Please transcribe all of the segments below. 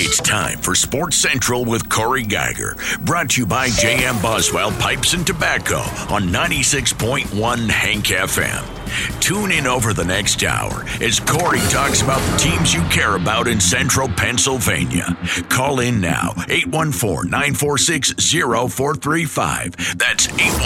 It's time for Sports Central with Corey Geiger, brought to you by J.M. Boswell Pipes and Tobacco on 96.1 Hank FM. Tune in over the next hour as Corey talks about the teams you care about in central Pennsylvania. Call in now, 814-946-0435. That's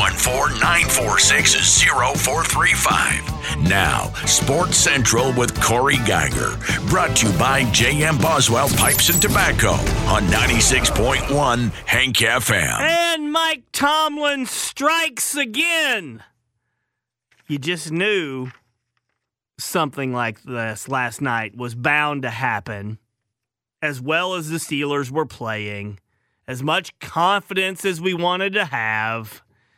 814-946-0435. Now, Sports Central with Corey Geiger, brought to you by J.M. Boswell Pipes and Tobacco on 96.1 Hank FM. And Mike Tomlin strikes again. You just knew something like this last night was bound to happen. As well as the Steelers were playing, as much confidence as we wanted to have,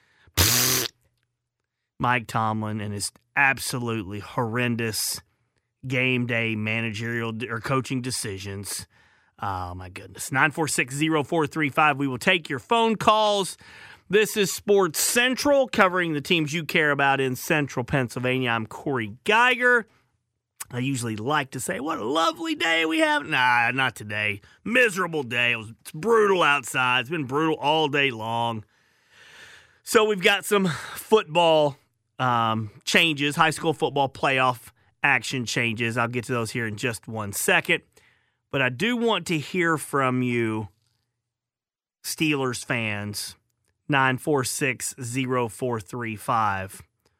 Mike Tomlin and his absolutely horrendous game day managerial or coaching decisions. Oh, my goodness. 946-0435. We will take your phone calls. This is Sports Central, covering the teams you care about in central Pennsylvania. I'm Corey Geiger. I usually like to say, what a lovely day we have. Nah, not today. Miserable day. It's brutal outside. It's been brutal all day long. So we've got some football changes, high school football playoff action changes. I'll get to those here in just 1 second. But I do want to hear from you, Steelers fans, 946-0435,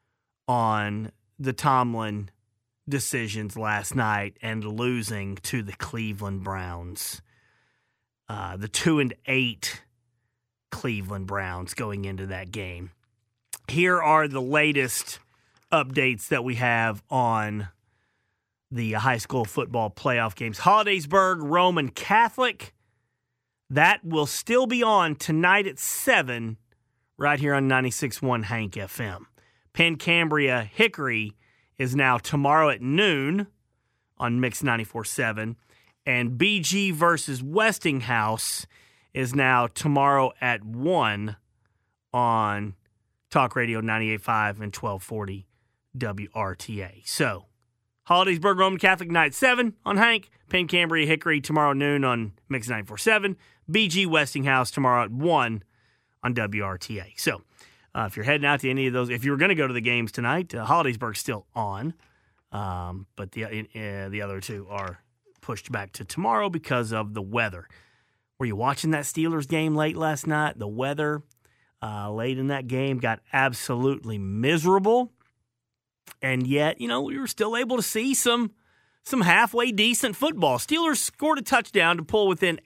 on the Tomlin decisions last night and losing to the Cleveland Browns. The 2-8 Cleveland Browns going into that game. Here are the latest updates that we have on the high school football playoff games. Hollidaysburg Roman Catholic. That will still be on tonight at 7 right here on 96.1 Hank FM. Penn Cambria Hickory is now tomorrow at noon on Mix 94.7. And BG versus Westinghouse is now tomorrow at 1 on Talk Radio 98.5 and 1240 WRTA. So, Hollidaysburg Roman Catholic night 7 on Hank. Penn Cambria Hickory tomorrow noon on Mix 94.7. BG Westinghouse tomorrow at 1 on WRTA. So, if you're heading out to any of those, if you were going to go to the games tonight, Hollidaysburg's still on. But the other two are pushed back to tomorrow because of the weather. Were you watching that Steelers game late last night? The weather late in that game got absolutely miserable. And yet, we were still able to see some halfway decent football. Steelers scored a touchdown to pull within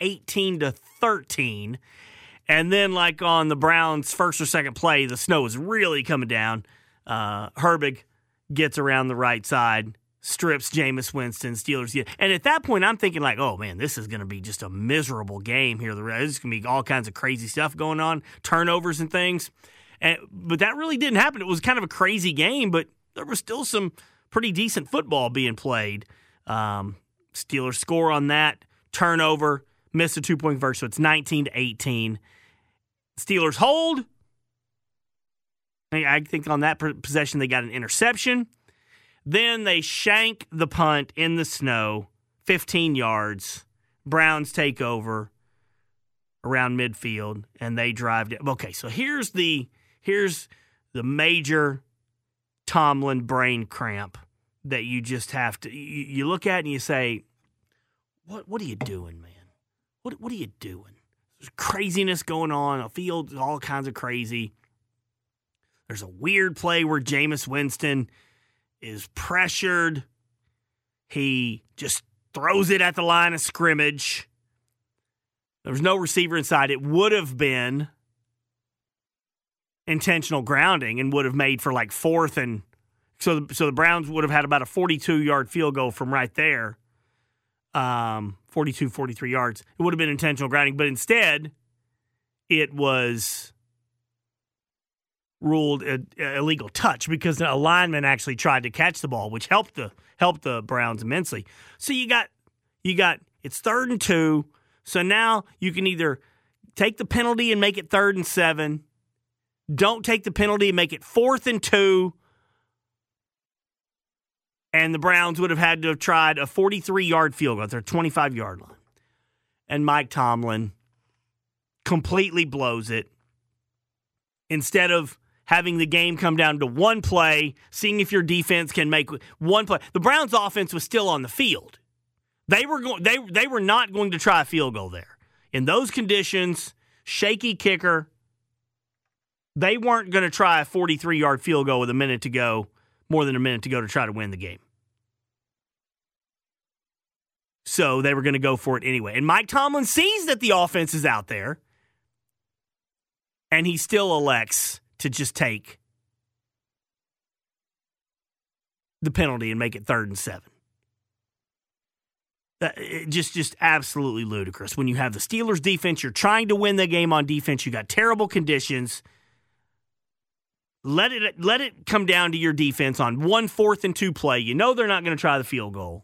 18-13. And then, like on the Browns' first or second play, the snow was really coming down. Herbig gets around the right side, strips Jameis Winston, Steelers get. And at that point, I'm thinking like, oh, man, this is going to be just a miserable game here. This is going to be all kinds of crazy stuff going on, turnovers and things. But that really didn't happen. It was kind of a crazy game, but there was still some pretty decent football being played. Steelers score on that, turnover, miss a 2-point conversion, so it's 19-18. Steelers hold. I think on that possession they got an interception. Then they shank the punt in the snow, 15 yards. Browns take over around midfield, and they drive down. Okay, so here's the major Tomlin brain cramp that you just have to you look at and you say, what are you doing, man? What are you doing? There's craziness going on. A field, all kinds of crazy. There's a weird play where Jameis Winston is pressured. He just throws it at the line of scrimmage. There was no receiver inside. It would have been intentional grounding and would have made for like fourth and so the Browns would have had about a 42-yard field goal from right there. 42, 43 yards. It would have been intentional grounding, but instead it was ruled an illegal touch because a lineman actually tried to catch the ball, which helped the Browns immensely. So you got it's 3rd and 2. So now you can either take the penalty and make it 3rd and 7. Don't take the penalty and make it 4th and 2. And the Browns would have had to have tried a 43-yard field goal at their 25-yard line. and Mike Tomlin completely blows it. Instead of having the game come down to one play, seeing if your defense can make one play. The Browns' offense was still on the field. They were not going to try a field goal there. In those conditions, shaky kicker, they weren't going to try a 43-yard field goal with more than a minute to go to try to win the game. So they were going to go for it anyway. And Mike Tomlin sees that the offense is out there, and he still elects to just take the penalty and make it 3rd and 7. Just absolutely ludicrous. When you have the Steelers defense, you're trying to win the game on defense. You got terrible conditions. Let it come down to your defense on 1 4th and 2 play. You know they're not going to try the field goal.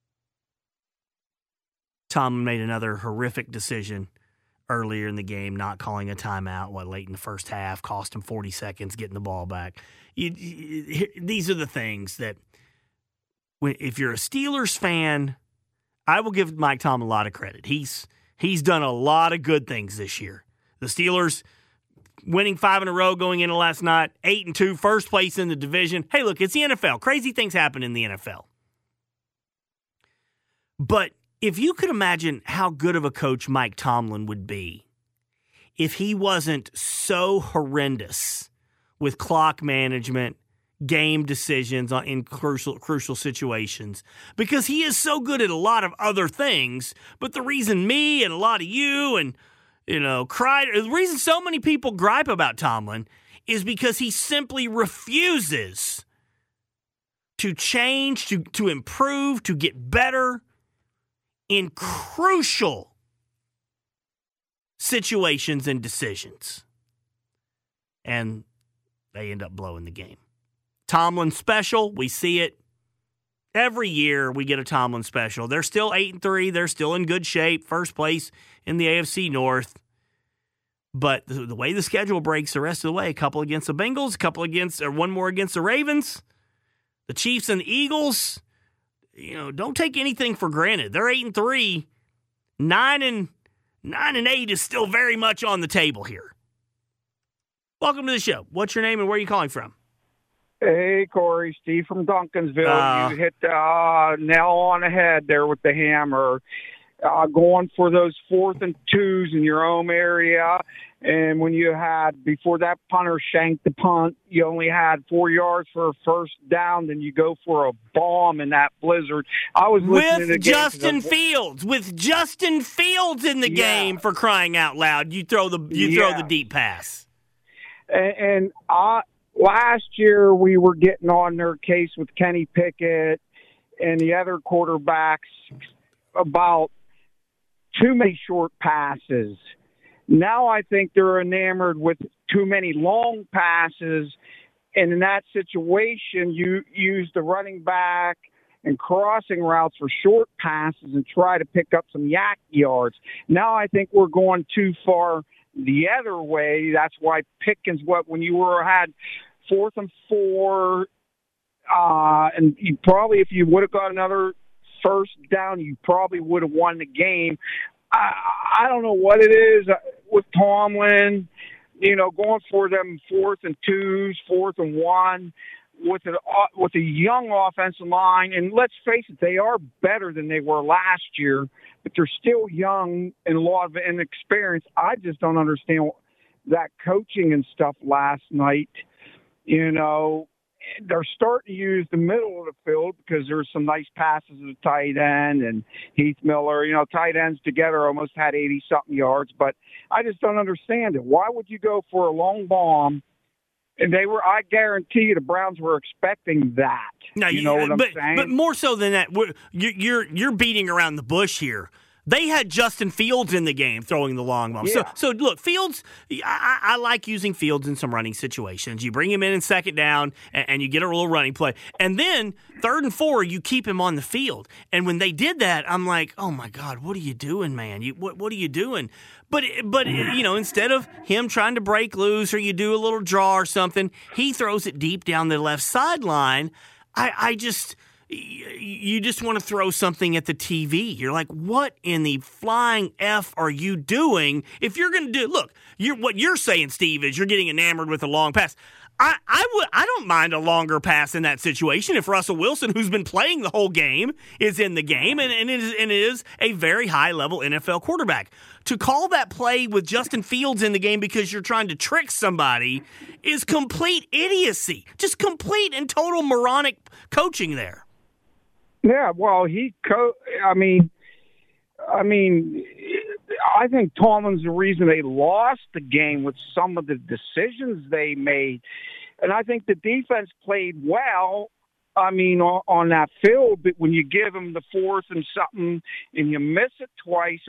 Tomlin made another horrific decision earlier in the game, not calling a timeout late in the first half, cost him 40 seconds getting the ball back. These are the things that, if you're a Steelers fan, I will give Mike Tomlin a lot of credit. He's done a lot of good things this year. The Steelers winning 5 in a row going into last night, 8-2, first place in the division. Hey, look, it's the NFL. Crazy things happen in the NFL. But if you could imagine how good of a coach Mike Tomlin would be if he wasn't so horrendous with clock management, game decisions in crucial situations, because he is so good at a lot of other things. But the reason me and a lot of you and the reason so many people gripe about Tomlin is because he simply refuses to change, to improve, to get better in crucial situations and decisions. And they end up blowing the game. Tomlin special, we see it. Every year we get a Tomlin special. They're still 8-3. They're still in good shape. First place in the AFC North. But the way the schedule breaks the rest of the way, a couple against the Bengals, one more against the Ravens, the Chiefs and the Eagles, don't take anything for granted. They're 8-3. 9-8 is still very much on the table here. Welcome to the show. What's your name and where are you calling from? Hey, Corey, Steve from Duncansville. You hit the nail on the head there with the hammer. Going for those 4th and 2s in your home area. And when you had, before that punter shanked the punt, you only had 4 yards for a first down. Then you go for a bomb in that blizzard. I was listening to Justin Fields. With Justin Fields in the game, for crying out loud, you throw the deep pass. And last year we were getting on their case with Kenny Pickett and the other quarterbacks about too many short passes. Now I think they're enamored with too many long passes, and in that situation, you use the running back and crossing routes for short passes and try to pick up some yak yards. Now I think we're going too far the other way. That's why Pickens, when you had 4th and 4, and you probably, if you would have got another first down, you probably would have won the game. I don't know what it is with Tomlin, going for them 4th and 2s, 4th and 1 with a young offensive line. And let's face it, they are better than they were last year, but they're still young and a lot of inexperience. I just don't understand that coaching and stuff last night. They're starting to use the middle of the field because there's some nice passes to the tight end and Heath Miller. Tight ends together almost had 80-something yards, but I just don't understand it. Why would you go for a long bomb? And I guarantee you the Browns were expecting that. No, you know what I'm saying? But more so than that, you're beating around the bush here. They had Justin Fields in the game throwing the long ball. Yeah. So look, Fields, I like using Fields in some running situations. You bring him in 2nd down, and you get a little running play. And then 3rd and 4, you keep him on the field. And when they did that, I'm like, oh, my God, what are you doing, man? What are you doing? But instead of him trying to break loose or you do a little draw or something, he throws it deep down the left sideline. you just want to throw something at the TV. You're like, what in the flying F are you doing? If you're going to do, look, what you're saying, Steve, is you're getting enamored with a long pass. I don't mind a longer pass in that situation if Russell Wilson, who's been playing the whole game, is in the game and is a very high-level NFL quarterback. To call that play with Justin Fields in the game because you're trying to trick somebody is complete idiocy. Just complete and total moronic coaching there. Yeah, well, I think Tomlin's the reason they lost the game with some of the decisions they made. And I think the defense played well, on that field. But when you give them the 4th and something and you miss it twice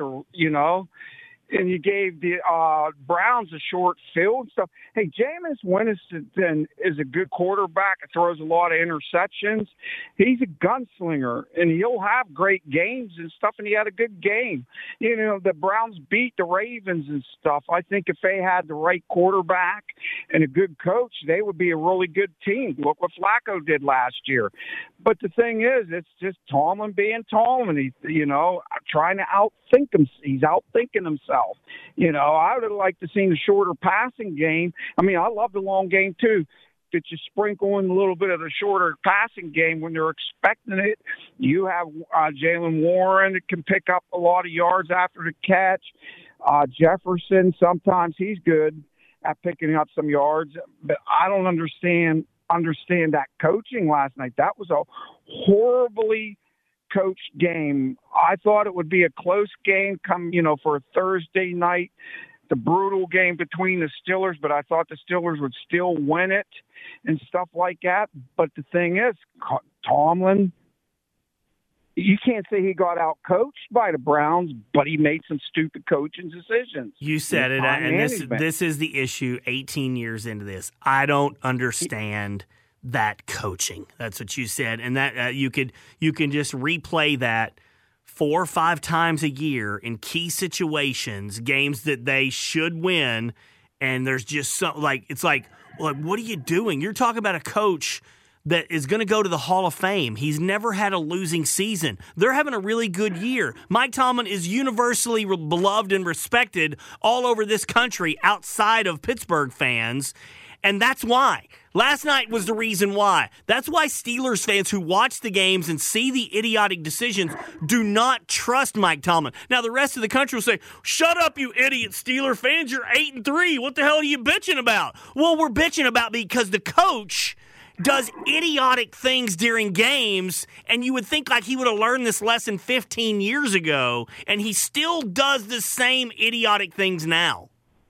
and you gave the Browns a short field and stuff. Hey, Jameis Winston is a good quarterback. Throws a lot of interceptions. He's a gunslinger, and he'll have great games and stuff, and he had a good game. The Browns beat the Ravens and stuff. I think if they had the right quarterback and a good coach, they would be a really good team. Look what Flacco did last year. But the thing is, it's just Tomlin being Tomlin. He's, trying to outthink him. He's outthinking himself. I would have liked to see a shorter passing game. I love the long game too. That you sprinkle in a little bit of the shorter passing game when they're expecting it. You have Jaylen Warren that can pick up a lot of yards after the catch. Jefferson, sometimes he's good at picking up some yards, but I don't understand that coaching last night. That was a horribly coached game. I thought it would be a close game for a Thursday night, the brutal game between the Steelers, but I thought the Steelers would still win it and stuff like that. But the thing is, Tomlin, you can't say he got out coached by the Browns, but he made some stupid coaching decisions. You said it, and this is the issue 18 years into this. I don't understand that coaching. That's what you said, and that you can just replay that 4 or 5 times a year in key situations, games that they should win, and there's just it's like what are you doing? You're talking about a coach that is going to go to the Hall of Fame. He's never had a losing season. They're having a really good year. Mike Tomlin is universally beloved and respected all over this country outside of Pittsburgh fans. And that's why. Last night was the reason why. That's why Steelers fans who watch the games and see the idiotic decisions do not trust Mike Tomlin. Now, the rest of the country will say, shut up, you idiot Steeler fans. You're 8-3. What the hell are you bitching about? Well, we're bitching about because the coach does idiotic things during games, and you would think like he would have learned this lesson 15 years ago, and he still does the same idiotic things now.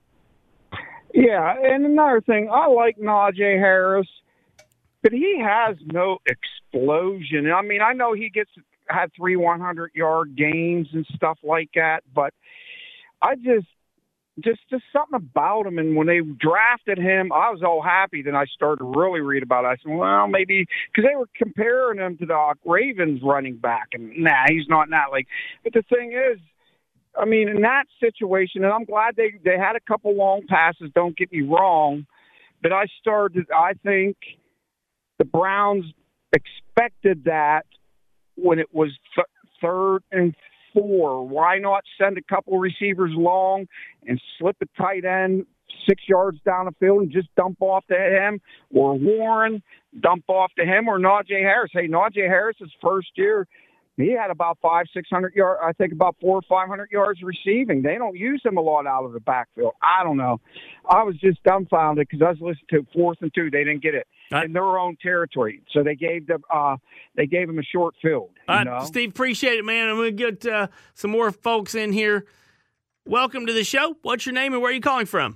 Yeah, and another thing, I like Najee Harris, but he has no explosion. I know he had 3 100-yard games and stuff like that, but I just something about him. And when they drafted him, I was all happy. Then I started to really read about it. I said, well, maybe because they were comparing him to the Ravens running back, and he's not that. But the thing is, in that situation, and I'm glad they had a couple long passes, don't get me wrong, but I think the Browns expected that when it was 3rd and 4. Why not send a couple receivers long and slip a tight end 6 yards down the field and just dump off to him, or Warren, dump off to him, or Najee Harris? Hey, Najee Harris's first year, he had about 500-600 yards. I think about 400 or 500 yards receiving. They don't use him a lot out of the backfield. I don't know. I was just dumbfounded because I was listening to 4th and 2. They didn't get it in their own territory, so they gave him a short field. Steve, appreciate it, man. I'm going to get some more folks in here. Welcome to the show. What's your name and where are you calling from?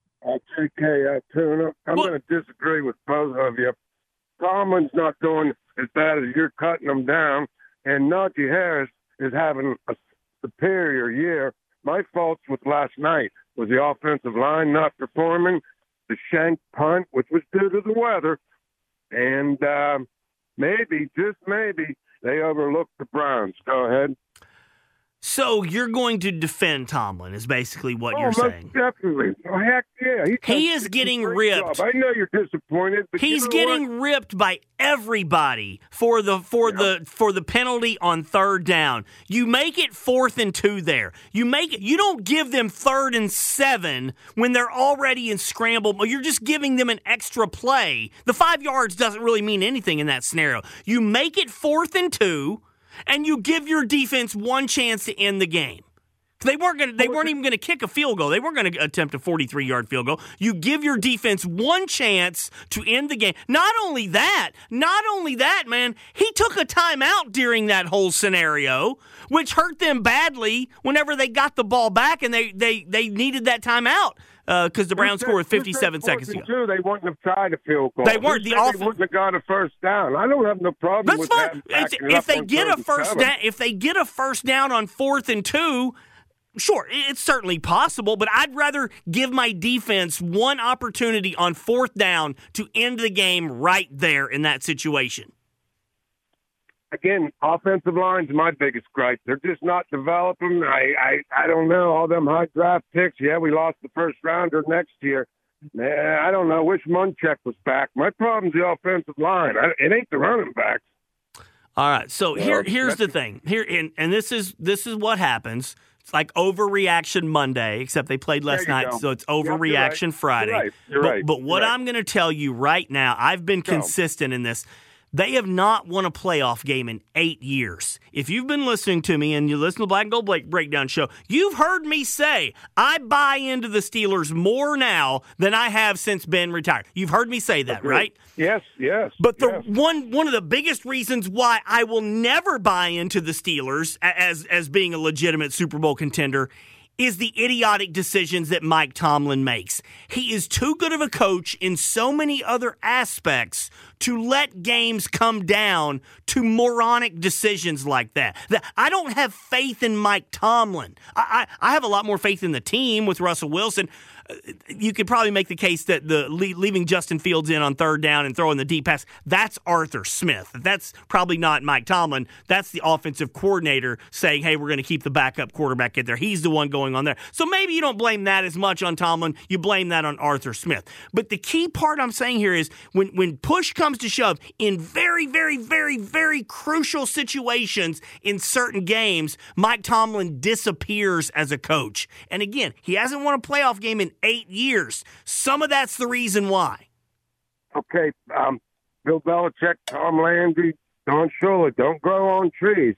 TK Tuna. I'm going to disagree with both of you. Tomlin's not doing as bad as you're cutting them down. And Najee Harris is having a superior year. My faults with last night was the offensive line not performing, the shank punt, which was due to the weather, and maybe, just maybe, they overlooked the Browns. Go ahead. So you're going to defend Tomlin is basically what you're most saying. Definitely. Oh, heck yeah. He is getting ripped. Job. I know you're disappointed, but he's getting ripped by everybody for the penalty on third down. You make it 4th and 2 there. You don't give them 3rd and 7 when they're already in scramble. You're just giving them an extra play. The 5 yards doesn't really mean anything in that scenario. You make it 4th and 2. And you give your defense one chance to end the game. They weren't even going to kick a field goal. They weren't going to attempt a 43-yard field goal. You give your defense one chance to end the game. Not only that, man, he took a timeout during that whole scenario, which hurt them badly whenever they got the ball back and they needed that timeout. Because the Browns scored 57 seconds ago. They wouldn't have tried a field goal. They weren't. They wouldn't have got a first down. I don't have no problem with that. If they get a first down on 4th and 2, sure, it's certainly possible. But I'd rather give my defense one opportunity on 4th down to end the game right there in that situation. Again, offensive line's my biggest gripe. They're just not developing. I don't know. All them high draft picks. Yeah, we lost the first rounder next year. I don't know. Wish Munchak was back. My problem's the offensive line. It ain't the running backs. All right. So here's the thing. And this is what happens. It's like overreaction Monday, except they played last night, so it's overreaction Friday. You're right. But what I'm going to tell you right now, I've been consistent in this. They have not won a playoff game in 8 years. If you've been listening to me and you listen to the Black and Gold Breakdown show, you've heard me say I buy into the Steelers more now than I have since Ben retired. You've heard me say that, right? Yes. But one of the biggest reasons why I will never buy into the Steelers as being a legitimate Super Bowl contender is the idiotic decisions that Mike Tomlin makes. He is too good of a coach in so many other aspects to let games come down to moronic decisions like that. I don't have faith in Mike Tomlin. I have a lot more faith in the team with Russell Wilson. You could probably make the case that the leaving Justin Fields in on 3rd down and throwing the deep pass, that's Arthur Smith. That's probably not Mike Tomlin. That's the offensive coordinator saying, hey, we're going to keep the backup quarterback in there. He's the one going on there. So maybe you don't blame that as much on Tomlin. You blame that on Arthur Smith. But the key part I'm saying here is when push comes to shove in very, very, very, very crucial situations in certain games, Mike Tomlin disappears as a coach. And again, he hasn't won a playoff game in 8 years. Some of that's the reason why. Okay, Bill Belichick, Tom Landry, Don Shula, don't grow on trees.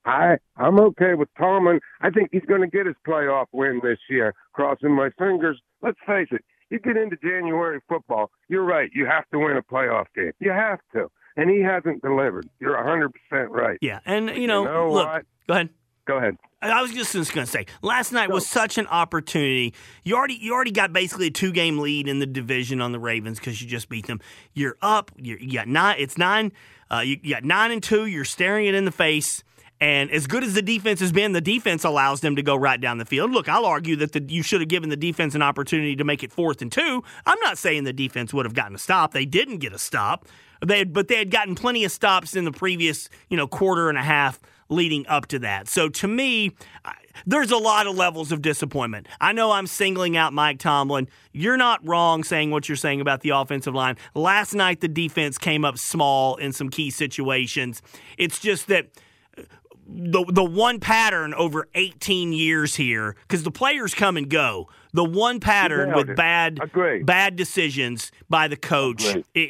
I'm okay with Tomlin. I think he's going to get his playoff win this year. Crossing my fingers. Let's face it. You get into January football, you're right. You have to win a playoff game. You have to. And he hasn't delivered. You're 100% right. Yeah, and, look, what? Go ahead. Go ahead. I was just going to say, last night was such an opportunity. You already got basically a 2-game lead in the division on the Ravens because you just beat them. You're up. You got 9. It's 9. You got 9-2. You're staring it in the face. And as good as the defense has been, the defense allows them to go right down the field. Look, I'll argue that you should have given the defense an opportunity to make it 4th and 2. I'm not saying the defense would have gotten a stop. They didn't get a stop. But they had gotten plenty of stops in the previous, quarter and a half leading up to that. So to me, there's a lot of levels of disappointment. I know I'm singling out Mike Tomlin. You're not wrong saying what you're saying about the offensive line. Last night, the defense came up small in some key situations. It's just that the one pattern over 18 years here, because the players come and go, the one pattern with bad decisions by the coach,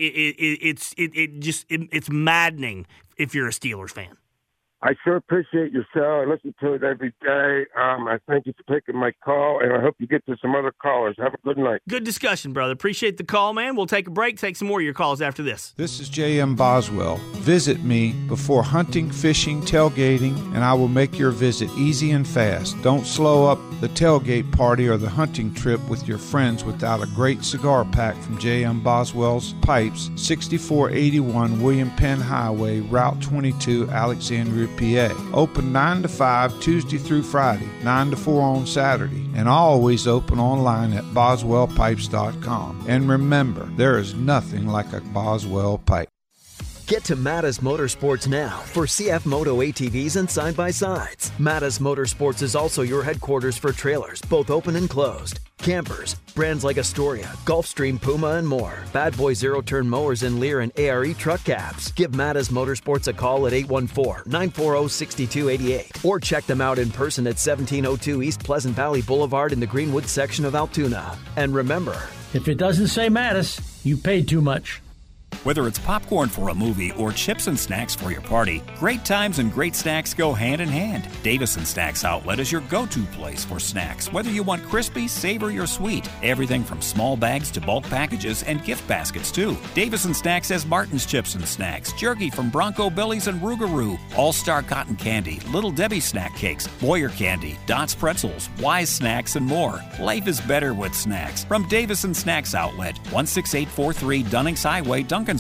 it's maddening if you're a Steelers fan. I sure appreciate your show. I listen to it every day. I thank you for taking my call, and I hope you get to some other callers. Have a good night. Good discussion, brother. Appreciate the call, man. We'll take a break, take some more of your calls after this. This is J.M. Boswell. Visit me before hunting, fishing, tailgating, and I will make your visit easy and fast. Don't slow up the tailgate party or the hunting trip with your friends without a great cigar pack from J.M. Boswell's Pipes, 6481 William Penn Highway, Route 22, Alexandria, PA. Open 9 to 5 Tuesday through Friday, 9 to 4 on Saturday, and always open online at boswellpipes.com. And remember, there is nothing like a Boswell pipe. Get to Mattis Motorsports now for CF Moto ATVs and side-by-sides. Mattis Motorsports is also your headquarters for trailers, both open and closed, campers, brands like Astoria, Gulfstream, Puma, and more. Bad Boy zero-turn mowers in Lear and ARE truck cabs. Give Mattis Motorsports a call at 814-940-6288 or check them out in person at 1702 East Pleasant Valley Boulevard in the Greenwood section of Altoona. And remember, if it doesn't say Mattis, you paid too much. Whether it's popcorn for a movie or chips and snacks for your party, great times and great snacks go hand in hand. Davison Snacks Outlet is your go-to place for snacks, whether you want crispy, savory, or sweet. Everything from small bags to bulk packages and gift baskets, too. Davison Snacks has Martin's Chips and Snacks, jerky from Bronco Billy's and Rougarou, All-Star Cotton Candy, Little Debbie Snack Cakes, Boyer Candy, Dots Pretzels, Wise Snacks, and more. Life is better with snacks. From Davison Snacks Outlet, 16843 Dunnings Highway, Duncansville.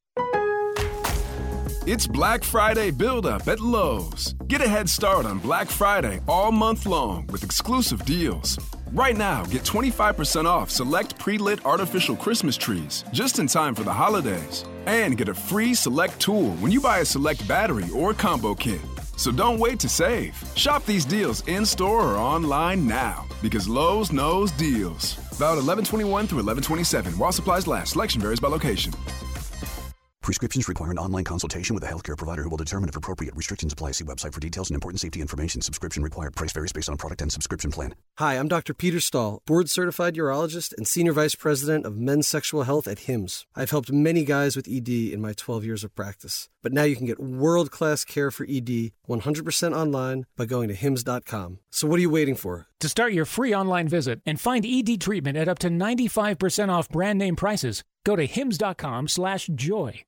It's Black Friday build-up at Lowe's. Get a head start on Black Friday all month long with exclusive deals. Right now, get 25% off select pre-lit artificial Christmas trees just in time for the holidays. And get a free select tool when you buy a select battery or combo kit. So don't wait to save. Shop these deals in-store or online now because Lowe's knows deals. Valid 11/21 through 11/27 while supplies last. Selection varies by location. Prescriptions require an online consultation with a healthcare provider who will determine if appropriate. Restrictions apply. See website for details and important safety information. Subscription required. Price varies based on product and subscription plan. Hi, I'm Dr. Peter Stahl, board-certified urologist and senior vice president of men's sexual health at HIMSS. I've helped many guys with ED in my 12 years of practice. But now you can get world-class care for ED 100% online by going to HIMSS.com. So what are you waiting for? To start your free online visit and find ED treatment at up to 95% off brand name prices, go to HIMSS.com/joy.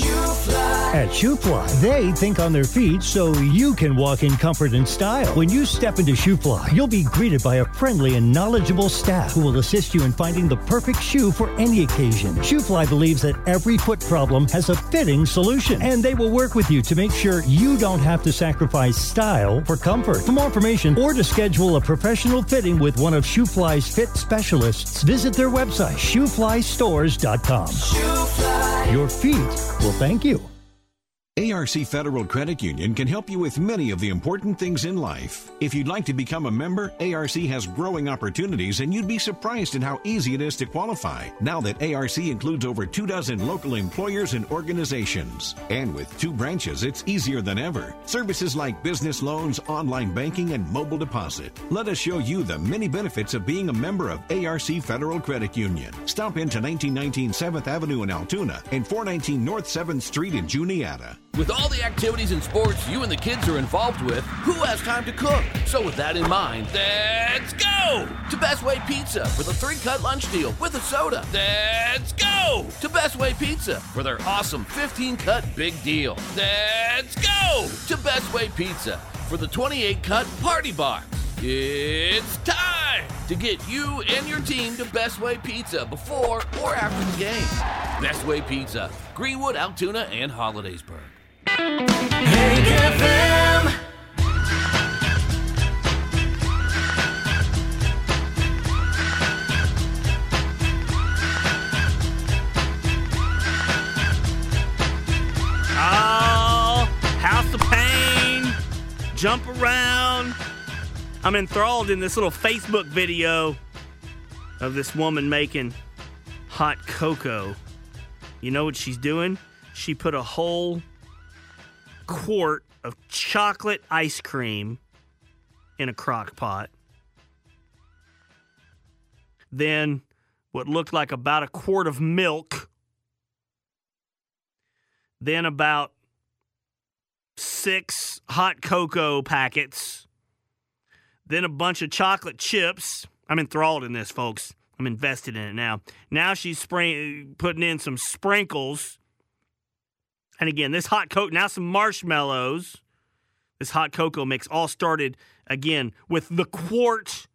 At ShoeFly, they think on their feet so you can walk in comfort and style. When you step into ShoeFly, you'll be greeted by a friendly and knowledgeable staff who will assist you in finding the perfect shoe for any occasion. ShoeFly believes that every foot problem has a fitting solution, and they will work with you to make sure you don't have to sacrifice style for comfort. For more information or to schedule a professional fitting with one of ShoeFly's fit specialists, visit their website, ShoeFlyStores.com. ShoeFly. Your feet will thank you. ARC Federal Credit Union can help you with many of the important things in life. If you'd like to become a member, ARC has growing opportunities, and you'd be surprised at how easy it is to qualify now that ARC includes over 24 local employers and organizations. And with 2 branches, it's easier than ever. Services like business loans, online banking, and mobile deposit. Let us show you the many benefits of being a member of ARC Federal Credit Union. Stop into 1919 7th Avenue in Altoona and 419 North 7th Street in Juniata. With all the activities and sports you and the kids are involved with, who has time to cook? So with that in mind, let's go to Best Way Pizza for the 3-cut lunch deal with a soda. Let's go to Best Way Pizza for their awesome 15-cut big deal. Let's go to Best Way Pizza for the 28-cut party box. It's time to get you and your team to Best Way Pizza before or after the game. Best Way Pizza, Greenwood, Altoona, and Hollidaysburg. Hank FM. Oh, House of Pain, jump around. I'm enthralled in this little Facebook video of this woman making hot cocoa. You know what she's doing? She put a whole quart of chocolate ice cream in a crock pot. Then what looked like about a quart of milk. Then about 6 hot cocoa packets. Then a bunch of chocolate chips. I'm enthralled in this, folks. I'm invested in it now. Now she's putting in some sprinkles. And again, this hot cocoa, now some marshmallows. This hot cocoa mix all started, again, with the quart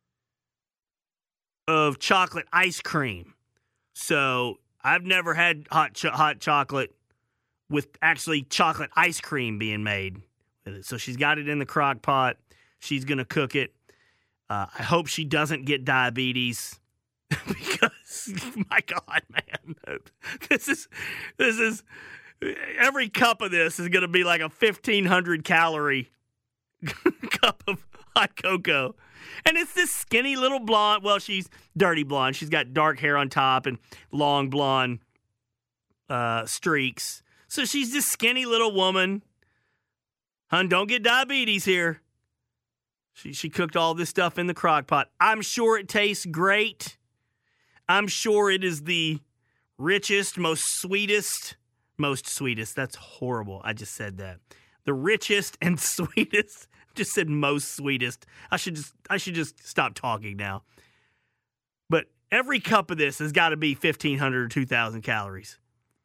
of chocolate ice cream. So I've never had hot chocolate with actually chocolate ice cream being made with it. So she's got it in the crock pot. She's going to cook it. I hope she doesn't get diabetes because, my God, man, this is every cup of this is going to be like a 1,500 calorie cup of hot cocoa. And it's this skinny little blonde. Well, she's dirty blonde. She's got dark hair on top and long blonde streaks. So she's this skinny little woman. Hun, don't get diabetes here. She cooked all this stuff in the crock pot. I'm sure it tastes great. I'm sure it is the richest, most sweetest. That's horrible. I just said that. The richest and sweetest. Just said most sweetest. I should just stop talking now. But every cup of this has got to be 1,500 or 2,000 calories.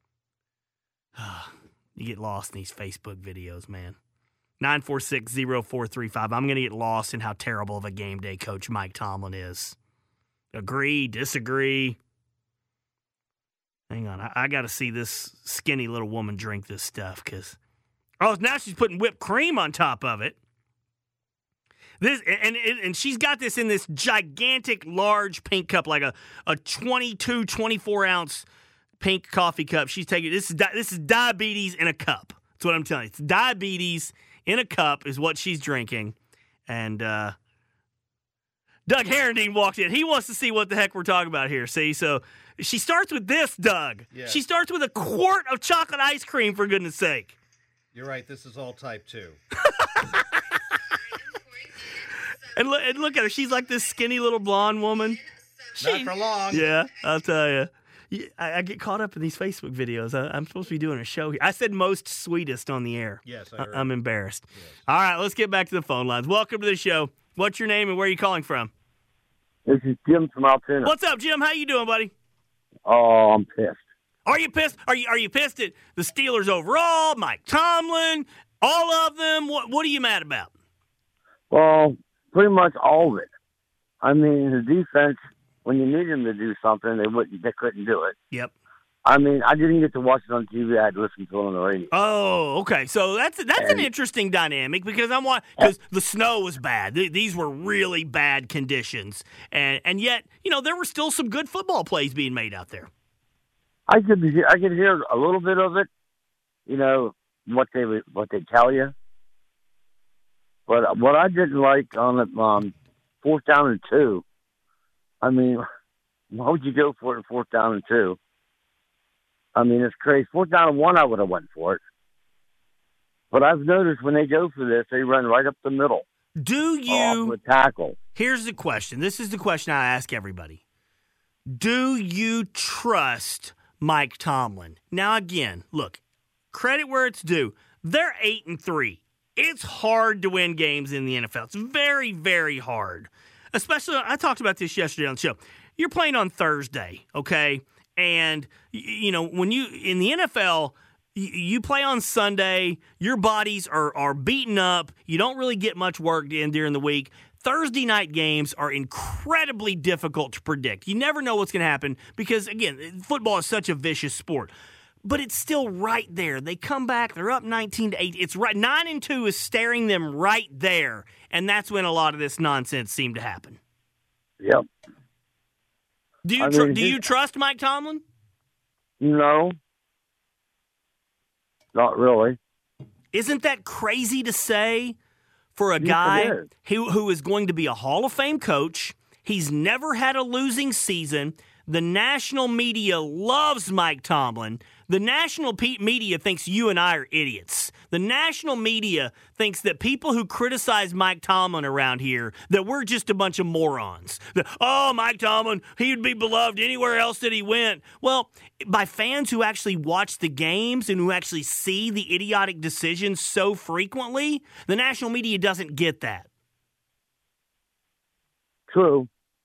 You get lost in these Facebook videos, man. 946-0435. I'm going to get lost in how terrible of a game day coach Mike Tomlin is. Agree, disagree. Hang on. I got to see this skinny little woman drink this stuff because, now she's putting whipped cream on top of it. This and she's got this in this gigantic, large pink cup, like a 22, 24-ounce pink coffee cup. She's taking this is diabetes in a cup. That's what I'm telling you. It's diabetes in a cup is what she's drinking. And Doug Herendeen walked in. He wants to see what the heck we're talking about here. See, so she starts with this, Doug. Yeah. She starts with a quart of chocolate ice cream, for goodness sake. You're right. This is all type 2. And look at her. She's like this skinny little blonde woman. Not for long. Yeah, I'll tell you. I get caught up in these Facebook videos. I'm supposed to be doing a show here. I said most sweetest on the air. Yes, I heard. I'm embarrassed. Yes. All right, let's get back to the phone lines. Welcome to the show. What's your name and where are you calling from? This is Jim from Altoona. What's up, Jim? How you doing, buddy? Oh, I'm pissed. Are you pissed? Are you pissed at the Steelers overall, Mike Tomlin, all of them? What are you mad about? Well, pretty much all of it. I mean, the defense, when you need them to do something, they couldn't do it. Yep. I mean, I didn't get to watch it on TV. I had to listen to it on the radio. Oh, okay. So that's an interesting dynamic because the snow was bad. These were really bad conditions, and yet there were still some good football plays being made out there. I could hear a little bit of it, what they tell you. But what I didn't like on the 4th down and 2, I mean, why would you go for it in 4th down and 2? I mean, it's crazy. 4th down and 1, I would have went for it. But I've noticed when they go for this, they run right up the middle. Do you with tackle? Here's the question. This is the question I ask everybody. Do you trust Mike Tomlin? Now, again, look, credit where it's due. They're 8-3. It's hard to win games in the NFL. It's very, very hard. Especially, I talked about this yesterday on the show. You're playing on Thursday, okay? And, when you, in the NFL, you play on Sunday, your bodies are beaten up. You don't really get much work in during the week. Thursday night games are incredibly difficult to predict. You never know what's going to happen because, again, football is such a vicious sport. But it's still right there. They come back. They're up 19-8. It's right. 9-2 is staring them right there, and that's when a lot of this nonsense seemed to happen. Yep. Do you trust Mike Tomlin? No, not really. Isn't that crazy to say for a guy who is going to be a Hall of Fame coach? He's never had a losing season. The national media loves Mike Tomlin. The national media thinks you and I are idiots. The national media thinks that people who criticize Mike Tomlin around here, that we're just a bunch of morons. Mike Tomlin, he'd be beloved anywhere else that he went. Well, by fans who actually watch the games and who actually see the idiotic decisions so frequently, the national media doesn't get that. True.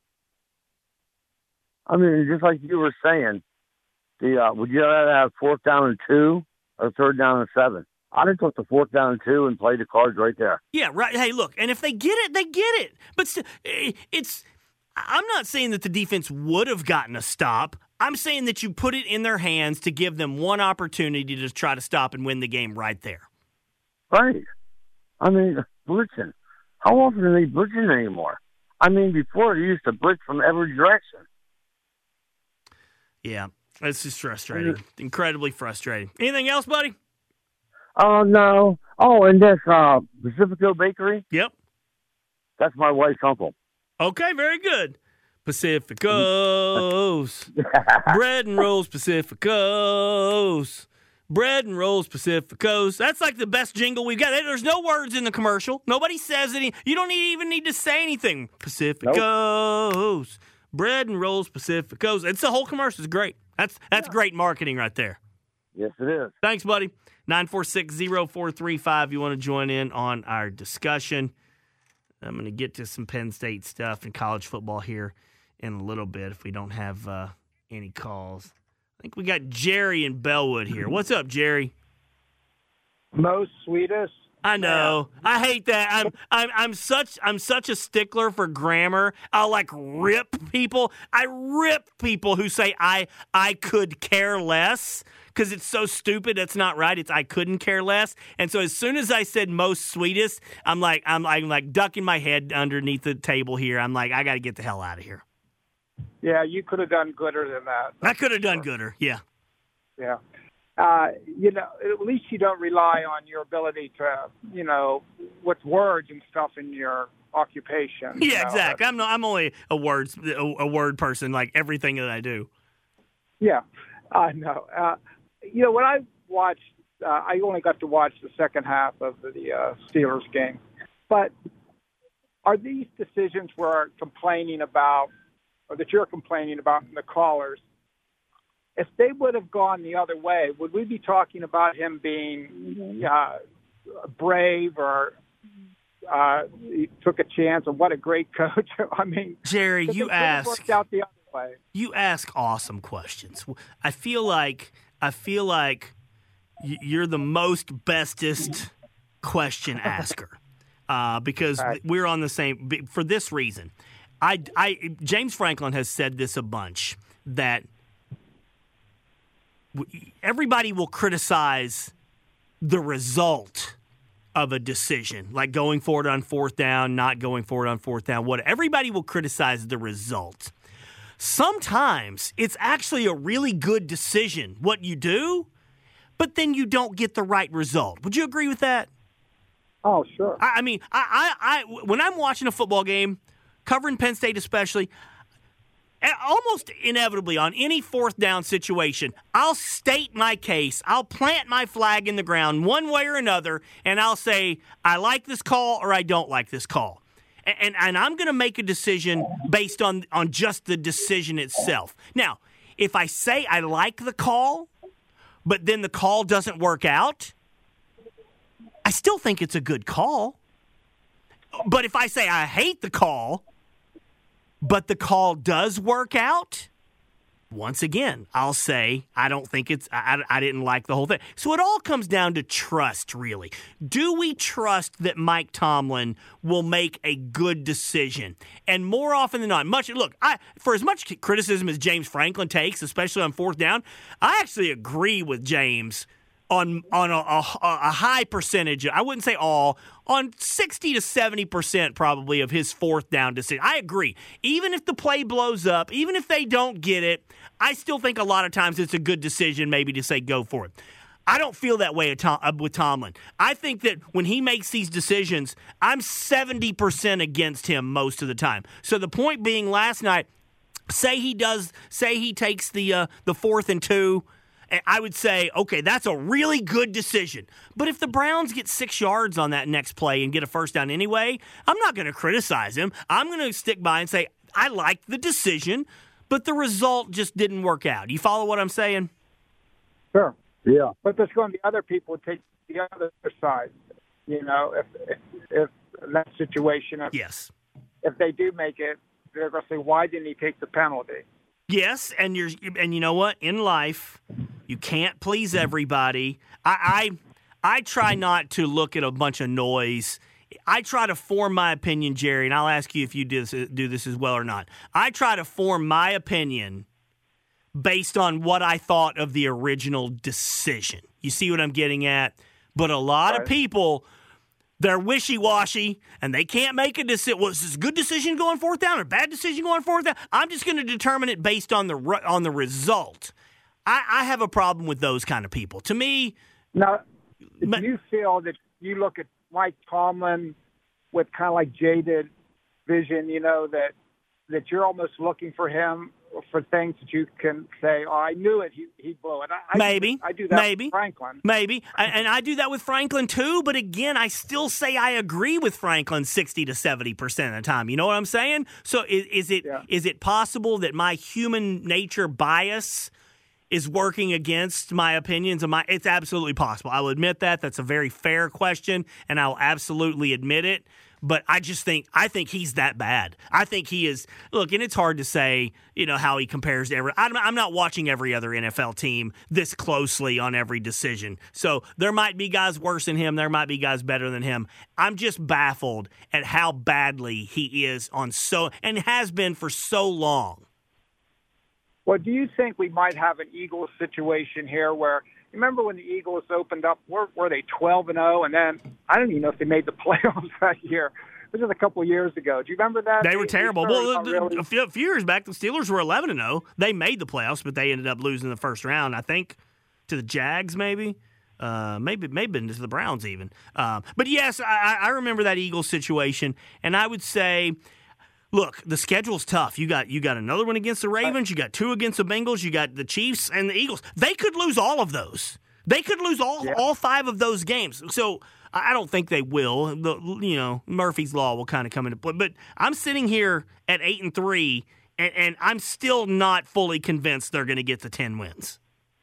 I mean, just like you were saying, would you rather have 4th down and 2 or 3rd down and 7? I'd have took the 4th down and 2 and played the cards right there. Yeah, right. Hey, look, and if they get it, they get it. But I'm not saying that the defense would have gotten a stop. I'm saying that you put it in their hands to give them one opportunity to try to stop and win the game right there. Right. I mean, blitzing. How often are they blitzing anymore? I mean, before they used to blitz from every direction. Yeah. It's just frustrating. Incredibly frustrating. Anything else, buddy? No. Oh, and this Pacifico Bakery? Yep. That's my wife's uncle. Okay, very good. Pacificos. Bread and rolls, Pacificos. Bread and rolls, Pacificos. That's like the best jingle we've got. There's no words in the commercial. Nobody says any. You don't even need to say anything. Pacificos. Nope. Bread and rolls, Pacificos. It's the whole commercial. It's great. That's great marketing right there. Yes, it is. Thanks, buddy. 946-0435. You want to join in on our discussion. I'm going to get to some Penn State stuff and college football here in a little bit if we don't have any calls. I think we got Jerry in Bellwood here. What's up, Jerry? Most sweetest. I know. I hate that. I'm such a stickler for grammar. I'll like rip people. I rip people who say I could care less because it's so stupid. It's not right. It's I couldn't care less. And so as soon as I said most sweetest, I'm like ducking my head underneath the table here. I'm like, I got to get the hell out of here. Yeah, you could have done gooder than that. I could have done gooder. Yeah. Yeah. At least you don't rely on your ability to, with words and stuff in your occupation. Yeah, exactly. I'm only a word person, like everything that I do. Yeah, I know. When I watched, I only got to watch the second half of the Steelers game. But are these decisions we're complaining about, or that you're complaining about in the callers? If they would have gone the other way, would we be talking about him being brave or he took a chance, or what a great coach? I mean, Jerry, you worked out the other way. You ask awesome questions. I feel like you're the most bestest question asker because we're on the same. For this reason, James Franklin has said this a bunch that. Everybody will criticize the result of a decision, like going for it on fourth down, not going for it on fourth down. Everybody will criticize the result. Sometimes it's actually a really good decision what you do, but then you don't get the right result. Would you agree with that? Oh, sure. I mean, when I'm watching a football game, covering Penn State especially, almost inevitably on any fourth down situation, I'll state my case. I'll plant my flag in the ground one way or another, and I'll say, I like this call or I don't like this call. And I'm going to make a decision based on just the decision itself. Now, if I say I like the call, but then the call doesn't work out, I still think it's a good call. But if I say I hate the call, but the call does work out, once again, I'll say I don't think I didn't like the whole thing. So it all comes down to trust, really. Do we trust that Mike Tomlin will make a good decision? And more often than not, for as much criticism as James Franklin takes, especially on fourth down, I actually agree with James on a high percentage. I wouldn't say all, on 60 to 70% probably of his fourth down decision. I agree. Even if the play blows up, even if they don't get it, I still think a lot of times it's a good decision maybe to say go for it. I don't feel that way with Tomlin. I think that when he makes these decisions, I'm 70% against him most of the time. So the point being, last night, say he takes the 4th and 2, I would say, okay, that's a really good decision. But if the Browns get 6 yards on that next play and get a first down anyway, I'm not going to criticize him. I'm going to stick by and say, I liked the decision, but the result just didn't work out. You follow what I'm saying? Sure. Yeah. But there's going to be other people who take the other side. If that situation, if they do make it, they're going to say, why didn't he take the penalty? Yes, and you know what? In life, you can't please everybody. I try not to look at a bunch of noise. I try to form my opinion, Jerry, and I'll ask you if you do this as well or not. I try to form my opinion based on what I thought of the original decision. You see what I'm getting at? But a lot of people, they're wishy-washy, and they can't make a decision. Was this a good decision going fourth down or a bad decision going fourth down? I'm just going to determine it based on the result. I have a problem with those kind of people. To me, now, do you feel that you look at Mike Tomlin with kind of like jaded vision, that you're almost looking for him for things that you can say, "Oh, I knew it. He'd blow it." I do that with Franklin. Maybe, and I do that with Franklin too. But again, I still say I agree with Franklin 60 to 70% of the time. You know what I'm saying? So is it possible that my human nature bias is working against my opinions? It's absolutely possible. I will admit that. That's a very fair question, and I'll absolutely admit it. But I think he's that bad. I think he is. Look, and it's hard to say, how he compares to I'm not watching every other NFL team this closely on every decision. So there might be guys worse than him. There might be guys better than him. I'm just baffled at how badly he is and has been for so long. Well, do you think we might have an Eagles situation here where, remember when the Eagles opened up, were they 12-0? And then I don't even know if they made the playoffs that year. This was a couple of years ago. Do you remember that? They were terrible. A few years back, the Steelers were 11-0. They made the playoffs, but they ended up losing the first round, I think, to the Jags maybe. Maybe to the Browns even. But yes, I remember that Eagles situation, and I would say, look, the schedule's tough. You got another one against the Ravens. You got two against the Bengals. You got the Chiefs and the Eagles. They could lose all of those. They could lose all 5 of those games. So I don't think they will. Murphy's Law will kind of come into play. But I'm sitting here at 8-3, and I'm still not fully convinced they're going to get the 10 wins.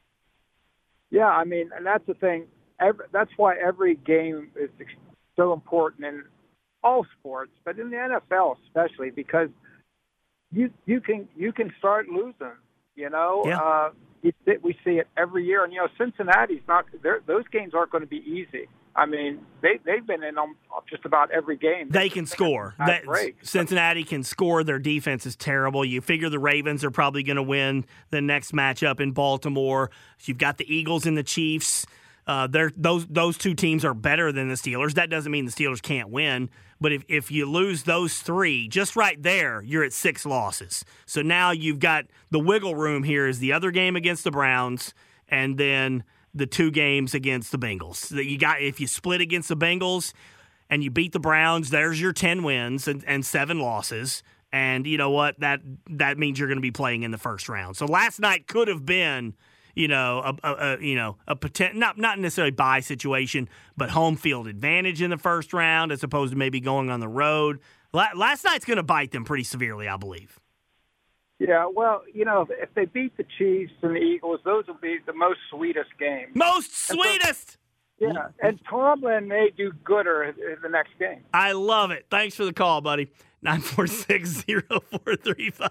Yeah, I mean, and that's the thing. That's why every game is so important in all sports, but in the NFL especially, because you can start losing. Yeah. We see it every year, and Cincinnati's not. Those games aren't going to be easy. I mean, they've been in just about every game. They can score. Cincinnati can score. Their defense is terrible. You figure the Ravens are probably going to win the next matchup in Baltimore. You've got the Eagles and the Chiefs. Those two teams are better than the Steelers. That doesn't mean the Steelers can't win. But if you lose those 3, just right there, you're at 6 losses. So now you've got the wiggle room here is the other game against the Browns and then the 2 games against the Bengals. If you split against the Bengals and you beat the Browns, there's your 10 wins and 7 losses. And you know what? That means you're going to be playing in the first round. So last night could have been a potential, not necessarily bye situation, but home field advantage in the first round as opposed to maybe going on the road. Last night's going to bite them pretty severely, I believe. Yeah, well, if they beat the Chiefs and the Eagles, those will be the most sweetest games. Most sweetest! Yeah, and Tomlin may do gooder in the next game. I love it. Thanks for the call, buddy. 946-0435.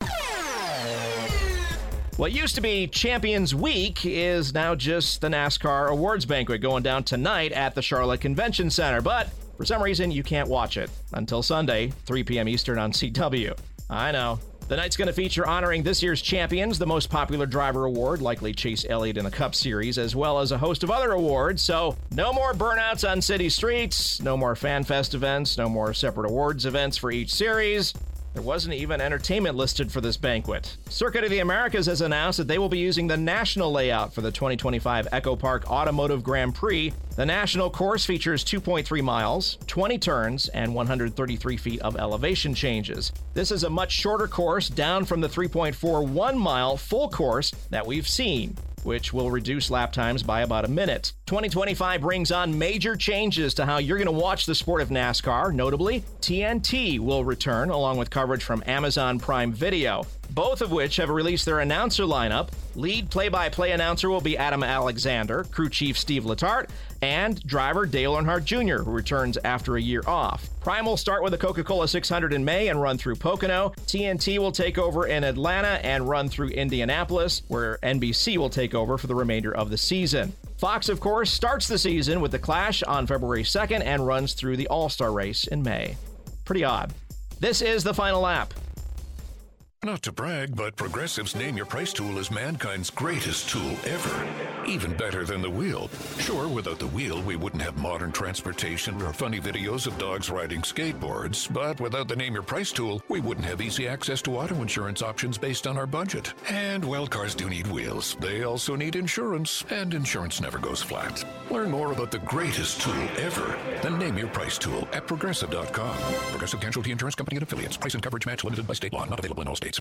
What used to be Champions Week is now just the NASCAR Awards Banquet going down tonight at the Charlotte Convention Center. But for some reason, you can't watch it until Sunday, 3 p.m. Eastern on CW. I know. The night's going to feature honoring this year's champions, the most popular driver award, likely Chase Elliott in the Cup Series, as well as a host of other awards. So no more burnouts on city streets, no more fan fest events, no more separate awards events for each series. There wasn't even entertainment listed for this banquet. Circuit of the Americas has announced that they will be using the national layout for the 2025 Echo Park Automotive Grand Prix. The national course features 2.3 miles, 20 turns, and 133 feet of elevation changes. This is a much shorter course, down from the 3.41-mile full course that we've seen, which will reduce lap times by about a minute. 2025 brings on major changes to how you're going to watch the sport of NASCAR. Notably, TNT will return along with coverage from Amazon Prime Video, both of which have released their announcer lineup. Lead play-by-play announcer will be Adam Alexander, crew chief Steve Letarte, and driver Dale Earnhardt Jr., who returns after a year off. Prime will start with the Coca-Cola 600 in May and run through Pocono. TNT will take over in Atlanta and run through Indianapolis, where NBC will take over for the remainder of the season. Fox, of course, starts the season with The Clash on February 2nd and runs through the All-Star race in May. Pretty odd. This is The Final Lap. Not to brag, but Progressive's Name Your Price tool is mankind's greatest tool ever. Even better than the wheel. Sure, without the wheel, we wouldn't have modern transportation or funny videos of dogs riding skateboards. But without the Name Your Price tool, we wouldn't have easy access to auto insurance options based on our budget. And, well, cars do need wheels. They also need insurance, and insurance never goes flat. Learn more about the greatest tool ever, the Name Your Price tool at Progressive.com. Progressive Casualty Insurance Company and Affiliates. Price and coverage match limited by state law. Not available in all states.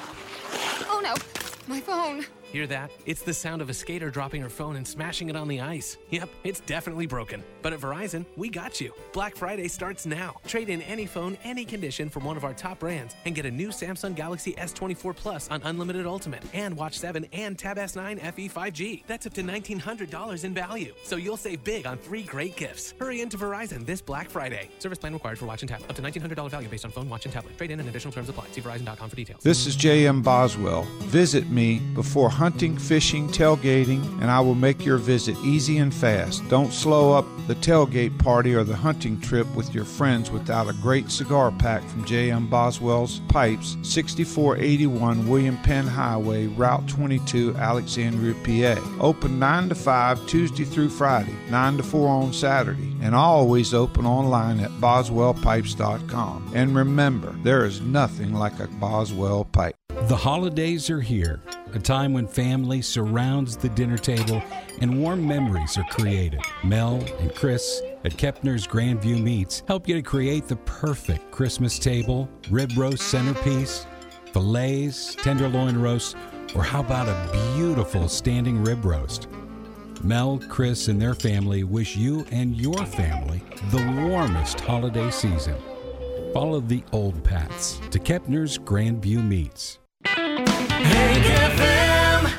Oh no, my phone. Hear that? It's the sound of a skater dropping her phone and smashing it on the ice. Yep, it's definitely broken. But at Verizon, we got you. Black Friday starts now. Trade in any phone, any condition from one of our top brands and get a new Samsung Galaxy S24 Plus on Unlimited Ultimate and Watch 7 and Tab S9 FE 5G. That's up to $1,900 in value. So you'll save big on 3 great gifts. Hurry into Verizon this Black Friday. Service plan required for Watch and Tab. Up to $1,900 value based on phone, watch, and tablet. Trade in and additional terms apply. See Verizon.com for details. This is J.M. Boswell. Visit me before hunting, fishing, tailgating, and I will make your visit easy and fast. Don't slow up the tailgate party or the hunting trip with your friends without a great cigar pack from J.M. Boswell's Pipes, 6481 William Penn Highway, Route 22, Alexandria, PA. Open 9 to 5 Tuesday through Friday, 9 to 4 on Saturday, and always open online at boswellpipes.com. And remember, there is nothing like a Boswell pipe. The holidays are here, a time when family surrounds the dinner table and warm memories are created. Mel and Chris at Kepner's Grandview Meats help you to create the perfect Christmas table, rib roast centerpiece, fillets, tenderloin roast, or how about a beautiful standing rib roast? Mel, Chris, and their family wish you and your family the warmest holiday season. Follow the old paths to Kepner's Grandview Meats. Hank FM.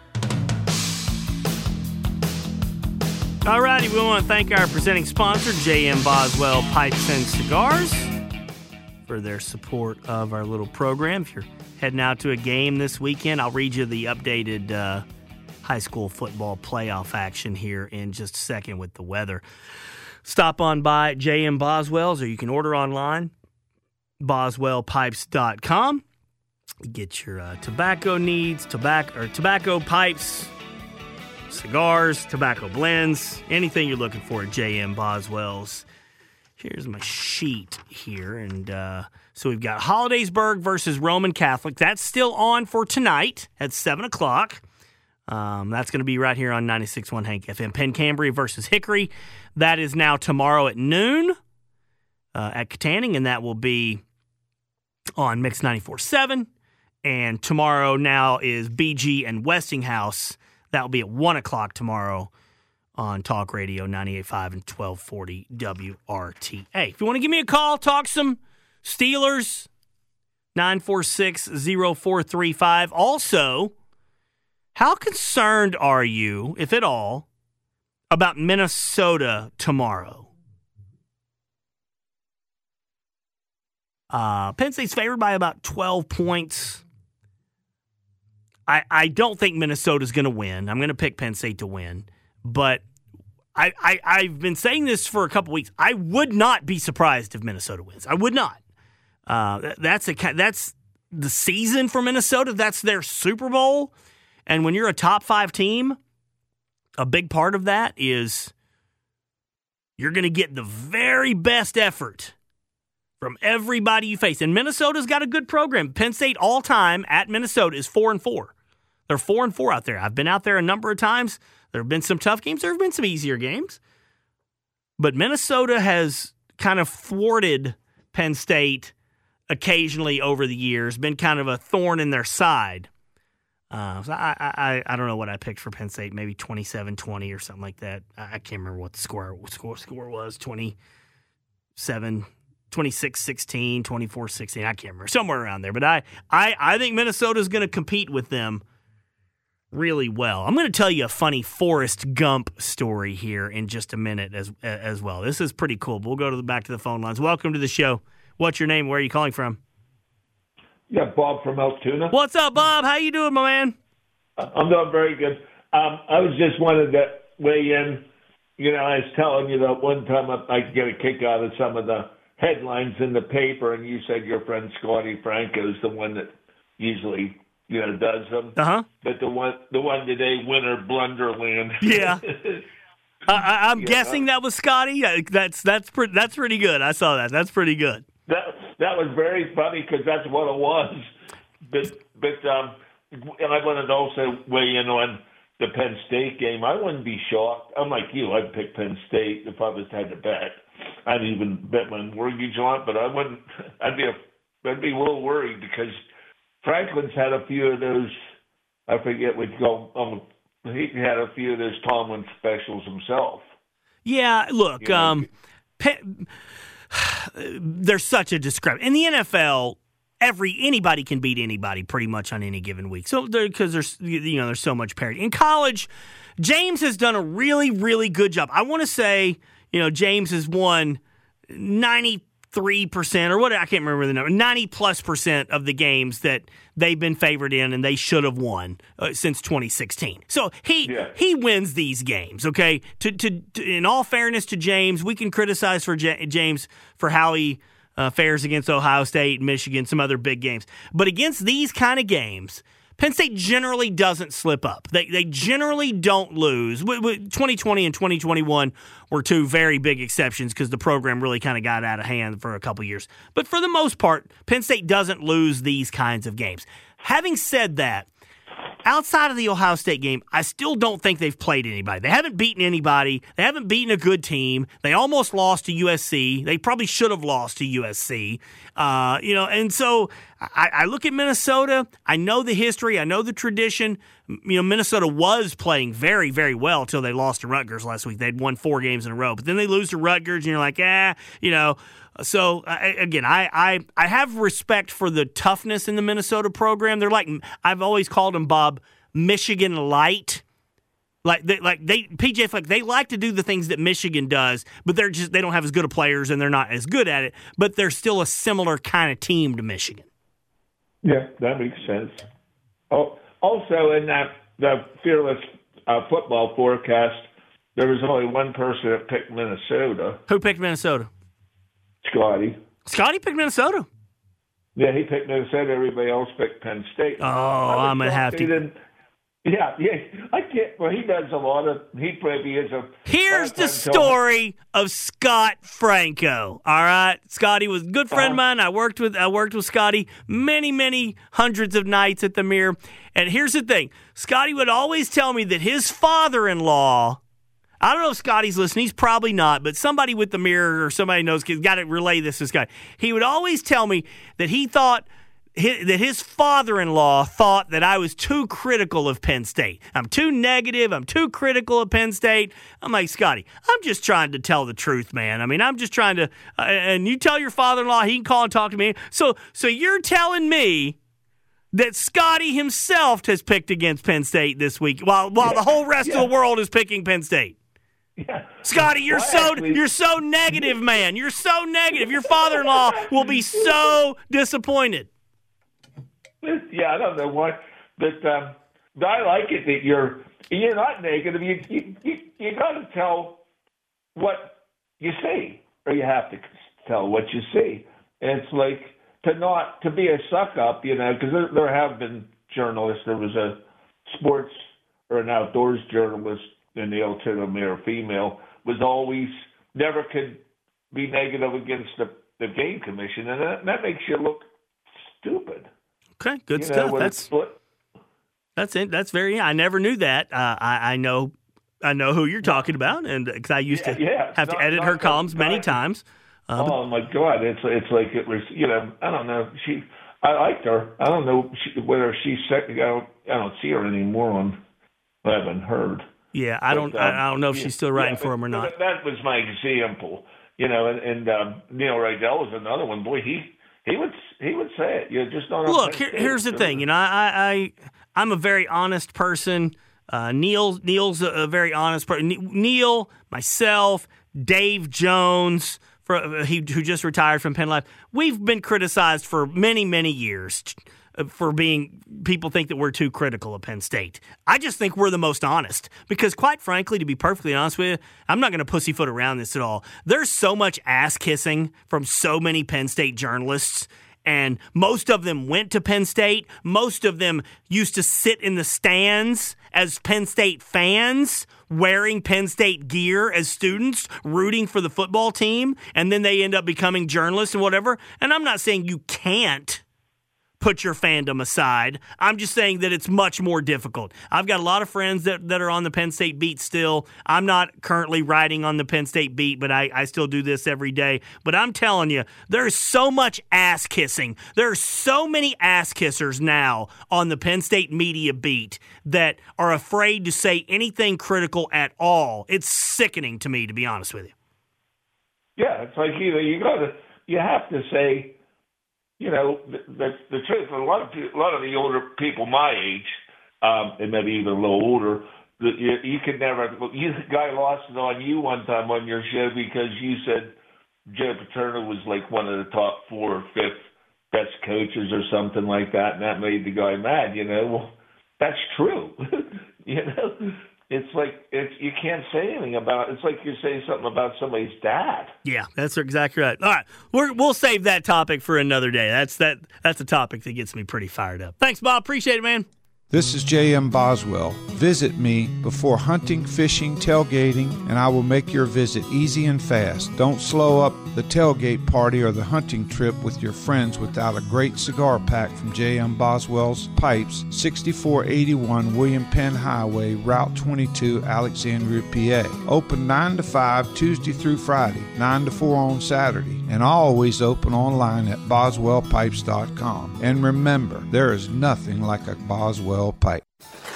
All righty, we want to thank our presenting sponsor, J.M. Boswell Pipes and Cigars, for their support of our little program. If you're heading out to a game this weekend, I'll read you the updated high school football playoff action here in just a second with the weather. Stop on by J.M. Boswell's, or you can order online, boswellpipes.com. Get your tobacco needs, tobacco pipes, cigars, tobacco blends, anything you're looking for at J.M. Boswell's. Here's my sheet here. And so we've got Hollidaysburg versus Roman Catholic. That's still on for tonight at 7 o'clock. That's going to be right here on 96.1 Hank FM. Penn Cambria versus Hickory. That is now tomorrow at noon at Katanning, and that will be on Mix 94.7. And tomorrow now is BG and Westinghouse. That will be at 1 o'clock tomorrow on Talk Radio 98.5 and 1240 WRTA. If you want to give me a call, talk some Steelers, 946-0435. Also, how concerned are you, if at all, about Minnesota tomorrow? Penn State's favored by about 12 points. I don't think Minnesota's going to win. I'm going to pick Penn State to win. But I've been saying this for a couple weeks. I would not be surprised if Minnesota wins. I would not. That's the season for Minnesota. That's their Super Bowl. And when you're a top 5 team, a big part of that is you're going to get the very best effort from everybody you face. And Minnesota's got a good program. Penn State all-time at Minnesota is 4-4. They're 4-4 out there. I've been out there a number of times. There have been some tough games. There have been some easier games. But Minnesota has kind of thwarted Penn State occasionally over the years, been kind of a thorn in their side. So I don't know what I picked for Penn State, maybe 27-20 or something like that. I can't remember what the score was, 26-16, 24-16, I can't remember, somewhere around there. But I think Minnesota's going to compete with them really well. I'm going to tell you a funny Forrest Gump story here in just a minute as well. This is pretty cool. We'll go back to the phone lines. Welcome to the show. What's your name? Where are you calling from? Yeah, Bob from Altoona. What's up, Bob? How you doing, my man? I'm doing very good. I was just wanted to weigh in. You know, I was telling you that one time I get a kick out of some of the headlines in the paper, and you said your friend Scotty Franco is the one that usually does them. Uh-huh. But the one today, Winter Blunderland. Yeah. I'm guessing that was Scotty. That's pretty good. I saw that. That's pretty good. That was very funny because that's what it was. But and I wanted to also weigh in on the Penn State game. I wouldn't be shocked. I'm like you. I'd pick Penn State if I was had to bet. I'd even bet my mortgage on it, but I wouldn't. I'd be a little worried because Franklin's had a few of those. I forget what you call. He had a few of those Tomlin specials himself. Yeah, look, there's such a discrepancy in the NFL. Anybody can beat anybody pretty much on any given week. So because there's so much parity. In college, James has done a really, really good job. I want to say, James has won 93% or what, I can't remember the number, 90+% of the games that they've been favored in and they should have won since 2016. So he wins these games, okay? In all fairness to James, we can criticize James for how he fares against Ohio State, Michigan, some other big games. But against these kind of games, Penn State generally doesn't slip up. They generally don't lose. 2020 and 2021 were two very big exceptions because the program really kind of got out of hand for a couple years. But for the most part, Penn State doesn't lose these kinds of games. Having said that, outside of the Ohio State game, I still don't think they've played anybody. They haven't beaten anybody. They haven't beaten a good team. They almost lost to USC. They probably should have lost to USC. And so I look at Minnesota. I know the history. I know the tradition. Minnesota was playing very, very well until they lost to Rutgers last week. They'd won 4 games in a row. But then they lose to Rutgers, and you're like, So, again, I have respect for the toughness in the Minnesota program. They're like, I've always called them, Bob, Michigan light. PJ Fleck, they like to do the things that Michigan does, but they don't have as good of players and they're not as good at it, but they're still a similar kind of team to Michigan. Yeah, that makes sense. Oh, also in the Fearless football forecast, there was only one person that picked Minnesota. Who picked Minnesota? Scotty. Scotty picked Minnesota. Yeah, he picked Minnesota. Everybody else picked Penn State. Oh, I'm going to have to. Yeah, I can't. Well, he does a lot of. He probably is a. Here's the story of Scott Franco. All right, Scotty was a good friend of mine. I worked with Scotty many hundreds of nights at the Mirror. And here's the thing: Scotty would always tell me that his father-in-law. I don't know if Scotty's listening. He's probably not, but somebody with the Mirror or somebody knows has got to relay this to Scotty. He would always tell me that he thought that his father-in-law thought that I was too critical of Penn State. I'm too negative. I'm too critical of Penn State. I'm like, Scotty, I'm just trying to tell the truth, man. I mean, I'm just trying to and you tell your father-in-law he can call and talk to me. So you're telling me that Scotty himself has picked against Penn State this week while the whole rest of the world is picking Penn State. Yeah. Scotty, you're so negative, man. You're so negative. Your father-in-law will be so disappointed. Yeah, I don't know why, but I like it that you're not negative. You got to tell what you see, or you have to tell what you see. And it's like to be a suck up, because there have been journalists. There was a sports or an outdoors journalist in the Alternate Mirror, female, was always never could be negative against the game commission, and that makes you look stupid. Okay, good stuff. That's it. That's very. I never knew that. I know who you're talking about, and because I used to have to edit her columns many times. Oh my God! It's like it was. I don't know. I liked her. I don't know whether she's second. I don't see her anymore I haven't heard. Yeah, I don't know if she's still writing for him or not. That was my example. And Neil Rydell was another one. Boy, he would say it. You just don't. Look, here's the thing. I'm a very honest person. Neil's a very honest person. Neil, myself, Dave Jones, who just retired from Penn Life. We've been criticized for many years for people think that we're too critical of Penn State. I just think we're the most honest because, quite frankly, to be perfectly honest with you, I'm not going to pussyfoot around this at all. There's so much ass kissing from so many Penn State journalists, and most of them went to Penn State. Most of them used to sit in the stands as Penn State fans, wearing Penn State gear as students, rooting for the football team, and then they end up becoming journalists and whatever. And I'm not saying you can't put your fandom aside. I'm just saying that it's much more difficult. I've got a lot of friends that are on the Penn State beat still. I'm not currently writing on the Penn State beat, but I still do this every day. But I'm telling you, there's so much ass kissing. There are so many ass kissers now on the Penn State media beat that are afraid to say anything critical at all. It's sickening to me, to be honest with you. Yeah, it's like you have to say, the truth. A lot of the older people my age, and maybe even a little older, you could never. The guy lost it on you one time on your show because you said Joe Paterno was like one of the top 4 or 5 best coaches or something like that, and that made the guy mad. Well, that's true. It's like you can't say anything about it. It's like you're saying something about somebody's dad. Yeah, that's exactly right. All right, we'll save that topic for another day. That's a topic that gets me pretty fired up. Thanks, Bob. Appreciate it, man. This is J.M. Boswell. Visit me before hunting, fishing, tailgating, and I will make your visit easy and fast. Don't slow up the tailgate party or the hunting trip with your friends without a great cigar pack from J.M. Boswell's Pipes, 6481 William Penn Highway, Route 22, Alexandria, PA. Open 9 to 5 Tuesday through Friday, 9 to 4 on Saturday, and always open online at boswellpipes.com. And remember, there is nothing like a Boswell pipe.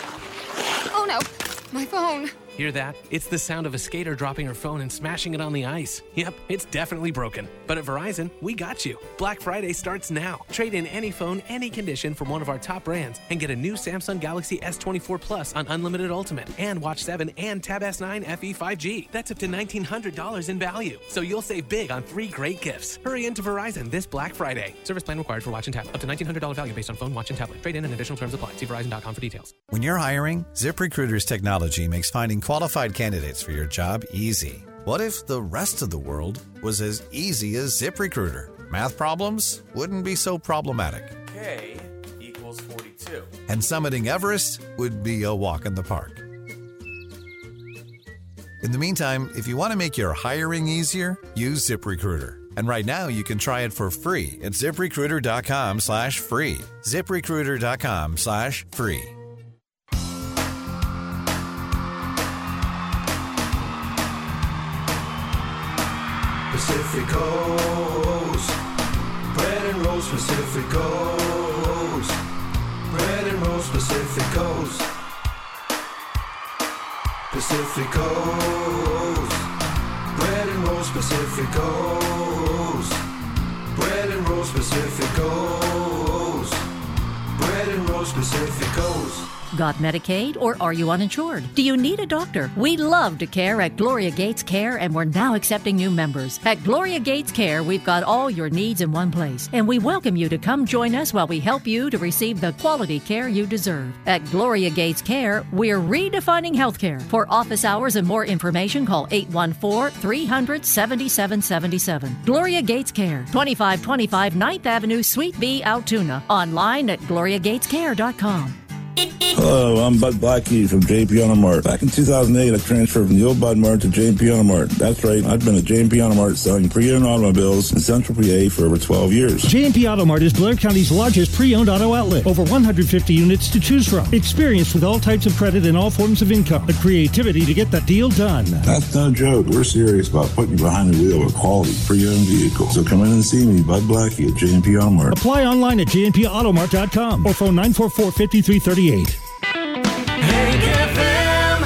Oh no, my phone. Hear that? It's the sound of a skater dropping her phone and smashing it on the ice. Yep, it's definitely broken. But at Verizon, we got you. Black Friday starts now. Trade in any phone, any condition from one of our top brands and get a new Samsung Galaxy S24 Plus on Unlimited Ultimate and Watch 7 and Tab S9 FE 5G. That's up to $1,900 in value. So you'll save big on 3 great gifts. Hurry into Verizon this Black Friday. Service plan required for Watch and Tablet. Up to $1,900 value based on phone, watch, and tablet. Trade in and additional terms apply. See Verizon.com for details. When you're hiring, ZipRecruiter's technology makes finding qualified candidates for your job easy. What if the rest of the world was as easy as ZipRecruiter? Math problems wouldn't be so problematic. K equals 42. And summiting Everest would be a walk in the park. In the meantime, if you want to make your hiring easier, use ZipRecruiter. And right now, you can try it for free at ZipRecruiter.com/free. ZipRecruiter.com/free. Pacific Coast, bread and rolls Pacific Coast, bread and rolls Pacific Coast, Pacific Coast, bread and rolls Pacific Coast, bread and rolls Pacific Coast, bread and rolls Pacific Coast. Got Medicaid or are you uninsured? Do you need a doctor? We love to care at Gloria Gates Care, and we're now accepting new members. At Gloria Gates Care, we've got all your needs in one place, and we welcome you to come join us while we help you to receive the quality care you deserve. At Gloria Gates Care, we're redefining healthcare. For office hours and more information, call 814-300-7777. Gloria Gates Care, 2525 9th Avenue, Suite B, Altoona. Online at gloriagatescare.com. Hello, I'm Bud Blackie from J&P Auto Mart. Back in 2008, I transferred from the old Bud Mart to J&P Auto Mart. That's right, I've been at J&P Auto Mart selling pre-owned automobiles in Central PA for over 12 years. J&P Auto Mart is Blair County's largest pre-owned auto outlet. Over 150 units to choose from. Experienced with all types of credit and all forms of income. The creativity to get the deal done. That's no joke. We're serious about putting you behind the wheel of a quality pre-owned vehicle. So come in and see me, Bud Blackie at J&P Auto Mart. Apply online at jnpautomart.com or phone 944-5338. Hank FM.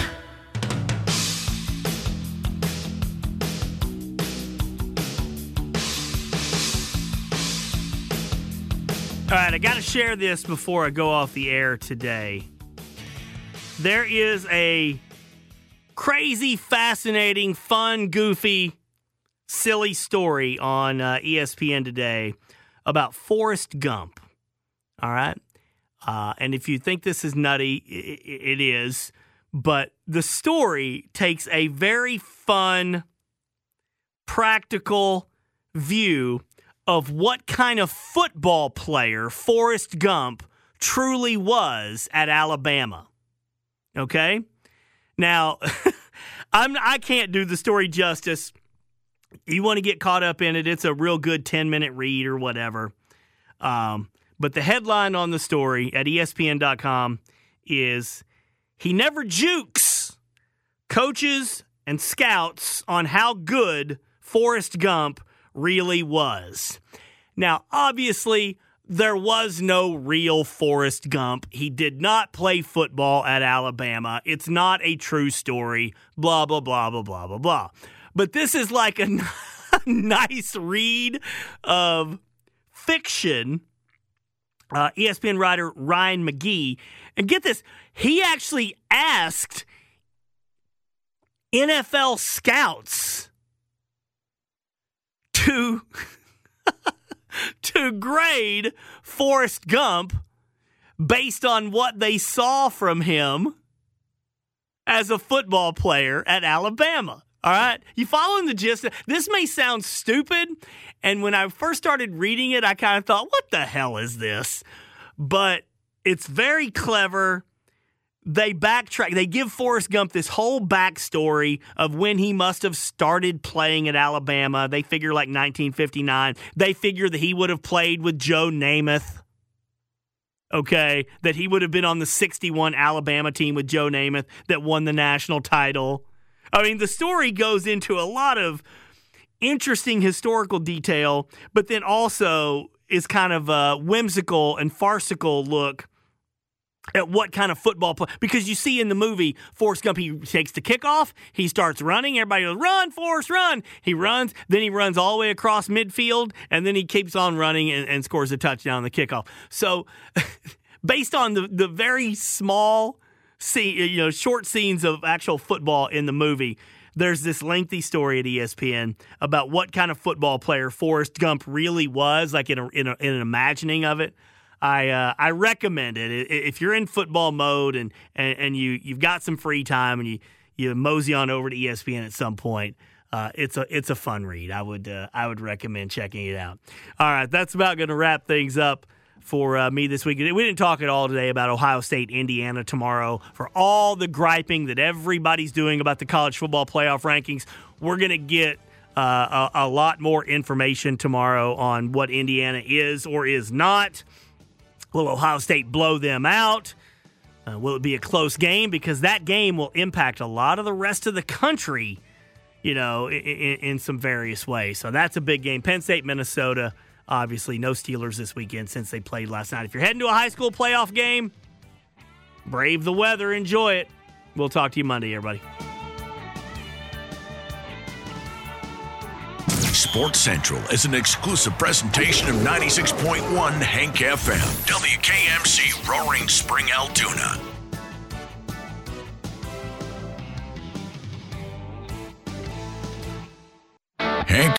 All right, I got to share this before I go off the air today. There is a crazy, fascinating, fun, goofy, silly story on ESPN today about Forrest Gump. All right? And if you think this is nutty, it is. But the story takes a very fun, practical view of what kind of football player Forrest Gump truly was at Alabama. Okay? Now, I can't do the story justice. You want to get caught up in it, it's a real good 10-minute read or whatever. But the headline on the story at ESPN.com is, he never jukes coaches and scouts on how good Forrest Gump really was. Now, obviously, there was no real Forrest Gump. He did not play football at Alabama. It's not a true story, blah, blah, blah, blah, blah, blah, blah. But this is like a nice read of fiction. ESPN writer Ryan McGee, and get this, he actually asked NFL scouts to grade Forrest Gump based on what they saw from him as a football player at Alabama. All right? You following the gist? This may sound stupid, and when I first started reading it, I kind of thought, what the hell is this? But it's very clever. They backtrack. They give Forrest Gump this whole backstory of when he must have started playing at Alabama. They figure like 1959. They figure that he would have played with Joe Namath. Okay? That he would have been on the 61 Alabama team with Joe Namath that won the national title. I mean, the story goes into a lot of interesting historical detail, but then also is kind of a whimsical and farcical look at what kind of football play. Because you see in the movie, Forrest Gump, he takes the kickoff, he starts running, everybody goes, run, Forrest, run! He runs, then he runs all the way across midfield, and then he keeps on running and scores a touchdown on the kickoff. So, based on the very small short scenes of actual football in the movie, there's this lengthy story at ESPN about what kind of football player Forrest Gump really was, like in an imagining of it. I recommend it if you're in football mode and you've got some free time and you mosey on over to ESPN at some point. It's a fun read. I would recommend checking it out. All right, that's about going to wrap things up for me this week. We didn't talk at all today about Ohio State, Indiana tomorrow. For all the griping that everybody's doing about the college football playoff rankings, we're going to get a lot more information tomorrow on what Indiana is or is not. Will Ohio State blow them out? Will it be a close game? Because that game will impact a lot of the rest of the country, in some various ways. So that's a big game. Penn State, Minnesota. Obviously, no Steelers this weekend since they played last night. If you're heading to a high school playoff game, brave the weather, enjoy it. We'll talk to you Monday, everybody. Sports Central is an exclusive presentation of 96.1 Hank FM, WKMC Roaring Spring, Altoona. Hank